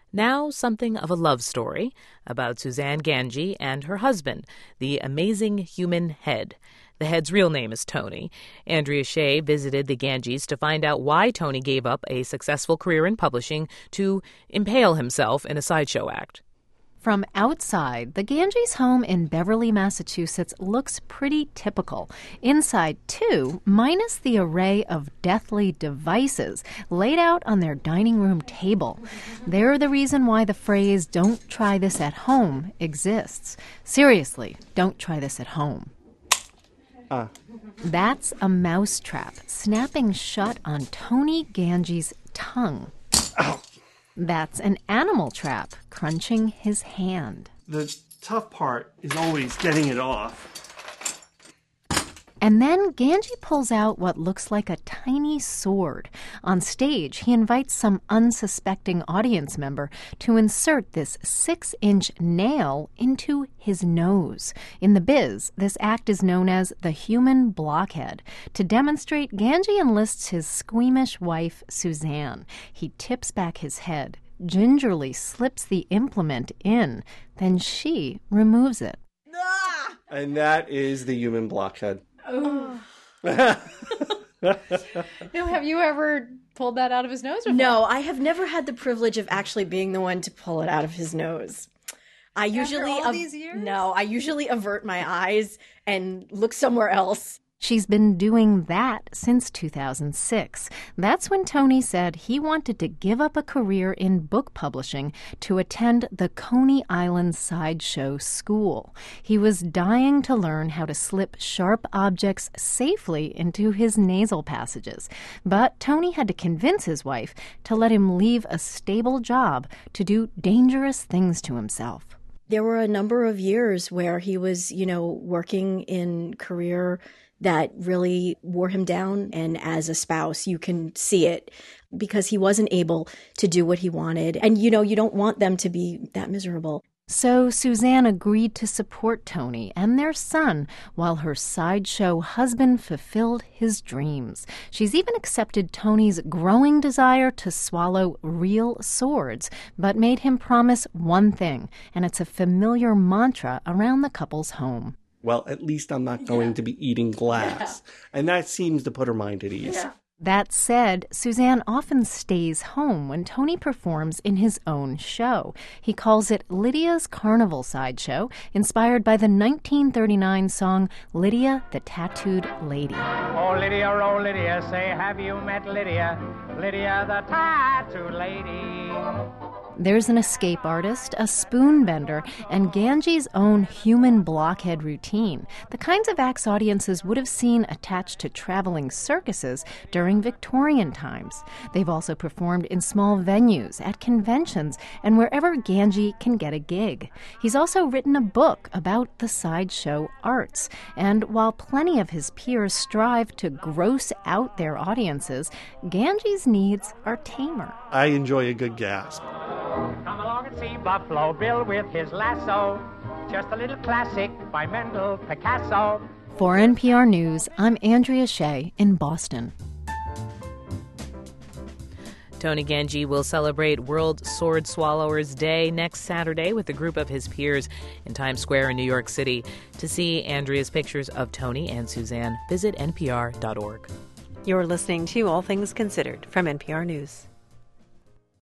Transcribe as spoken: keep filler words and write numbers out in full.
Now something of a love story about Suzanne Ganji and her husband, the amazing human head. The head's real name is Tony. Andrea Shea visited the Ganjis to find out why Tony gave up a successful career in publishing to impale himself in a sideshow act. From outside, the Ganjis' home in Beverly, Massachusetts looks pretty typical. Inside, too, minus the array of deathly devices laid out on their dining room table. They're the reason why the phrase, "don't try this at home," exists. Seriously, don't try this at home. Uh. That's a mousetrap snapping shut on Tony Ganji's tongue. Ow. That's an animal trap crunching his hand. The tough part is always getting it off. And then Ganji pulls out what looks like a tiny sword. On stage, he invites some unsuspecting audience member to insert this six-inch nail into his nose. In the biz, this act is known as the human blockhead. To demonstrate, Ganji enlists his squeamish wife, Suzanne. He tips back his head, gingerly slips the implement in, then she removes it. And that is the human blockhead. Oh. No, have you ever pulled that out of his nose before? No, I have never had the privilege of actually being the one to pull it out of his nose. I After usually all av- these years? No, I usually avert my eyes and look somewhere else. She's been doing that since two thousand six. That's when Tony said he wanted to give up a career in book publishing to attend the Coney Island Sideshow School. He was dying to learn how to slip sharp objects safely into his nasal passages. But Tony had to convince his wife to let him leave a stable job to do dangerous things to himself. There were a number of years where he was, you know, working in career that really wore him down. And as a spouse, you can see it because he wasn't able to do what he wanted. And, you know, you don't want them to be that miserable. So Suzanne agreed to support Tony and their son while her sideshow husband fulfilled his dreams. She's even accepted Tony's growing desire to swallow real swords, but made him promise one thing, and it's a familiar mantra around the couple's home. Well, at least I'm not going yeah. to be eating glass. Yeah. And that seems to put her mind at ease. Yeah. That said, Suzanne often stays home when Tony performs in his own show. He calls it Lydia's Carnival Sideshow, inspired by the nineteen thirty-nine song Lydia the Tattooed Lady. Oh, Lydia, oh, Lydia, say, have you met Lydia? Lydia the Tattooed Lady. There's an escape artist, a spoon bender, and Ganji's own human blockhead routine, the kinds of acts audiences would have seen attached to traveling circuses during Victorian times. They've also performed in small venues, at conventions, and wherever Ganji can get a gig. He's also written a book about the sideshow arts, and while plenty of his peers strive to gross out their audiences, Ganji's needs are tamer. I enjoy a good gasp. Come along and see Buffalo Bill with his lasso. Just a little classic by Mendel Picasso. For N P R News, I'm Andrea Shea in Boston. Tony Ganji will celebrate World Sword Swallowers Day next Saturday with a group of his peers in Times Square in New York City. To see Andrea's pictures of Tony and Suzanne, visit N P R dot org. You're listening to All Things Considered from N P R News.